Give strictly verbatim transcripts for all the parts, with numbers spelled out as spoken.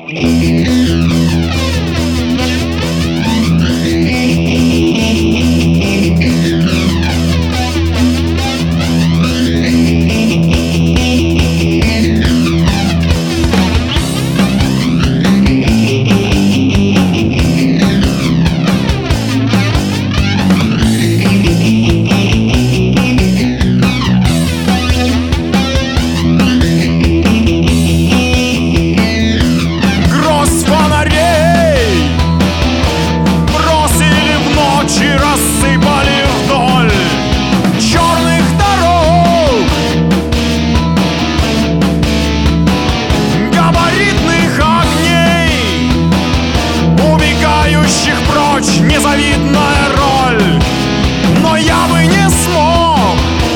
Незавидная роль, но я бы не смог.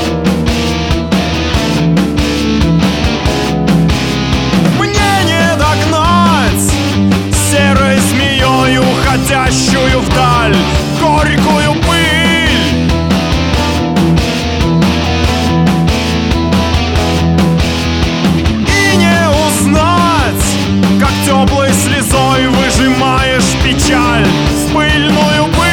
Мне не догнать серой змеей, уходящую вдаль горькую пыль. И не узнать, как теплой слезой выжимаешь печаль в пыльную пыль.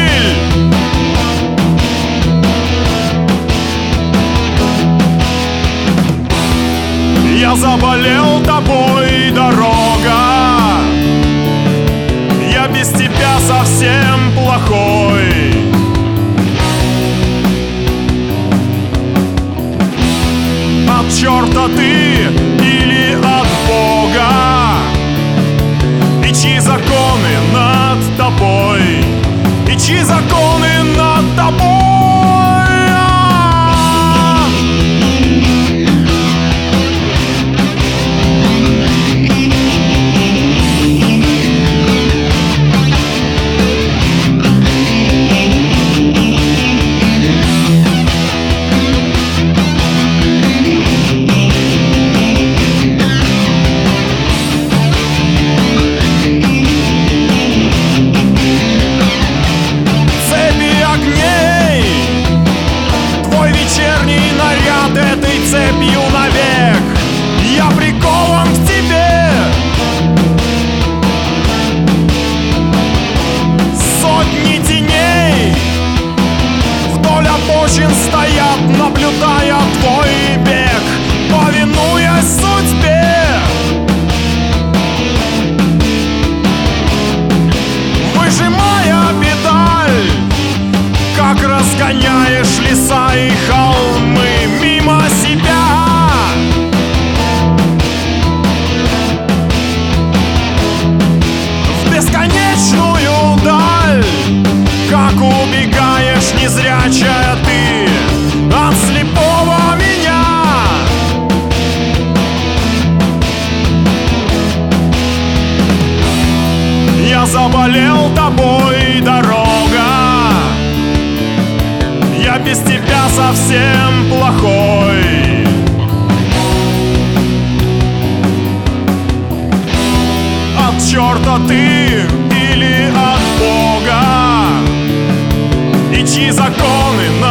Я заболел тобой, дорога, я без тебя совсем плохой. От черта ты или от Бога, и чьи законы над тобой, и чьи законы над тобой. Этой цепью навек я прикован к тебе. Сотни теней вдоль обочин стоят, наблюдая твой бег, повинуясь судьбе. Выжимая педаль, как разгоняешь леса и холмы мимо себя. В бесконечную даль, как убегаешь, незрячая ты, от слепого меня. Я заболел тобой, дорога, я без тебя совсем плохой. От черта ты или от Бога, и чьи законы